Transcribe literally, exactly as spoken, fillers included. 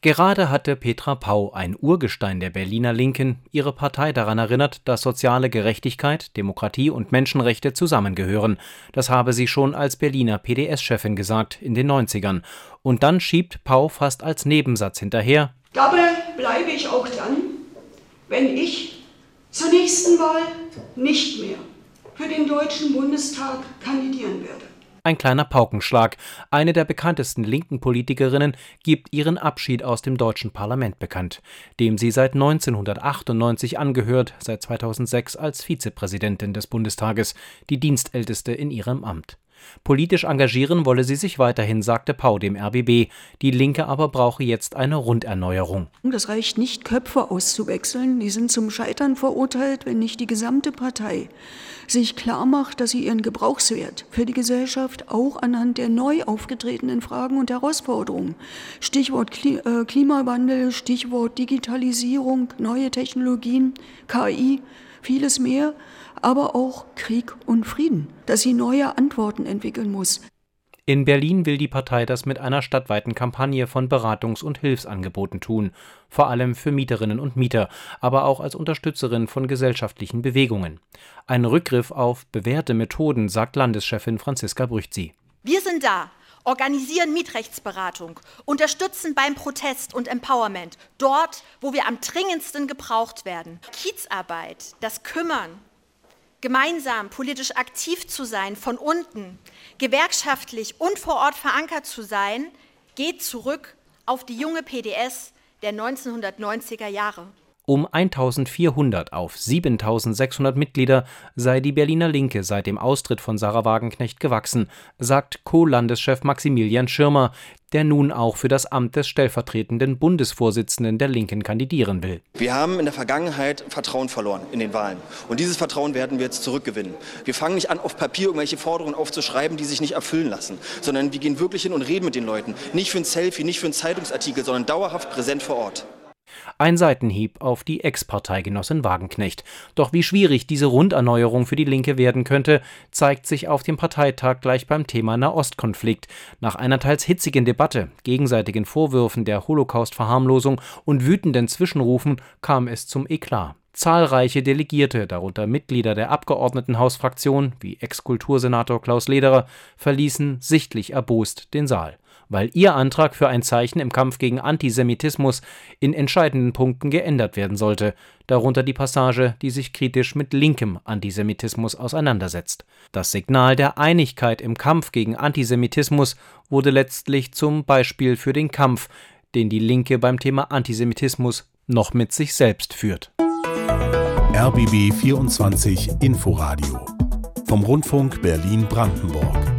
Gerade hatte Petra Pau, ein Urgestein der Berliner Linken, ihre Partei daran erinnert, dass soziale Gerechtigkeit, Demokratie und Menschenrechte zusammengehören. Das habe sie schon als Berliner P D S-Chefin gesagt, in den neunzigern. Und dann schiebt Pau fast als Nebensatz hinterher: Dabei bleibe ich auch dann, wenn ich zur nächsten Wahl nicht mehr für den Deutschen Bundestag kandidieren werde. Ein kleiner Paukenschlag. Eine der bekanntesten linken Politikerinnen gibt ihren Abschied aus dem deutschen Parlament bekannt, dem sie seit neunzehnhundertachtundneunzig angehört, seit zweitausendsechs als Vizepräsidentin des Bundestages, die dienstälteste in ihrem Amt. Politisch engagieren wolle sie sich weiterhin, sagte Pau dem R B B. Die Linke aber brauche jetzt eine Runderneuerung. Das reicht nicht, Köpfe auszuwechseln. Die sind zum Scheitern verurteilt, wenn nicht die gesamte Partei sich klar macht, dass sie ihren Gebrauchswert für die Gesellschaft auch anhand der neu aufgetretenen Fragen und Herausforderungen, Stichwort Klimawandel, Stichwort Digitalisierung, neue Technologien, K I, vieles mehr, aber auch Krieg und Frieden, dass sie neue Antworten entwickeln muss. In Berlin will die Partei das mit einer stadtweiten Kampagne von Beratungs- und Hilfsangeboten tun, vor allem für Mieterinnen und Mieter, aber auch als Unterstützerin von gesellschaftlichen Bewegungen. Ein Rückgriff auf bewährte Methoden, sagt Landeschefin Franziska Brüchzi. Wir sind da, organisieren Mietrechtsberatung, unterstützen beim Protest und Empowerment, dort, wo wir am dringendsten gebraucht werden. Kiezarbeit, das Kümmern, gemeinsam politisch aktiv zu sein, von unten, gewerkschaftlich und vor Ort verankert zu sein, geht zurück auf die junge P D S der neunzehnhundertneunziger Jahre. Um eintausendvierhundert auf siebentausendsechshundert Mitglieder sei die Berliner Linke seit dem Austritt von Sarah Wagenknecht gewachsen, sagt Co-Landeschef Maximilian Schirmer, der nun auch für das Amt des stellvertretenden Bundesvorsitzenden der Linken kandidieren will. Wir haben in der Vergangenheit Vertrauen verloren in den Wahlen. Und dieses Vertrauen werden wir jetzt zurückgewinnen. Wir fangen nicht an, auf Papier irgendwelche Forderungen aufzuschreiben, die sich nicht erfüllen lassen, sondern wir gehen wirklich hin und reden mit den Leuten. Nicht für ein Selfie, nicht für einen Zeitungsartikel, sondern dauerhaft präsent vor Ort. Ein Seitenhieb auf die Ex-Parteigenossin Wagenknecht. Doch wie schwierig diese Runderneuerung für die Linke werden könnte, zeigt sich auf dem Parteitag gleich beim Thema Nahostkonflikt. Nach einer teils hitzigen Debatte, gegenseitigen Vorwürfen der Holocaust-Verharmlosung und wütenden Zwischenrufen kam es zum Eklat. Zahlreiche Delegierte, darunter Mitglieder der Abgeordnetenhausfraktion wie Ex-Kultursenator Klaus Lederer, verließen sichtlich erbost den Saal, weil ihr Antrag für ein Zeichen im Kampf gegen Antisemitismus in entscheidenden Punkten geändert werden sollte, darunter die Passage, die sich kritisch mit linkem Antisemitismus auseinandersetzt. Das Signal der Einigkeit im Kampf gegen Antisemitismus wurde letztlich zum Beispiel für den Kampf, den die Linke beim Thema Antisemitismus noch mit sich selbst führt. R B B vierundzwanzig Inforadio vom Rundfunk Berlin-Brandenburg.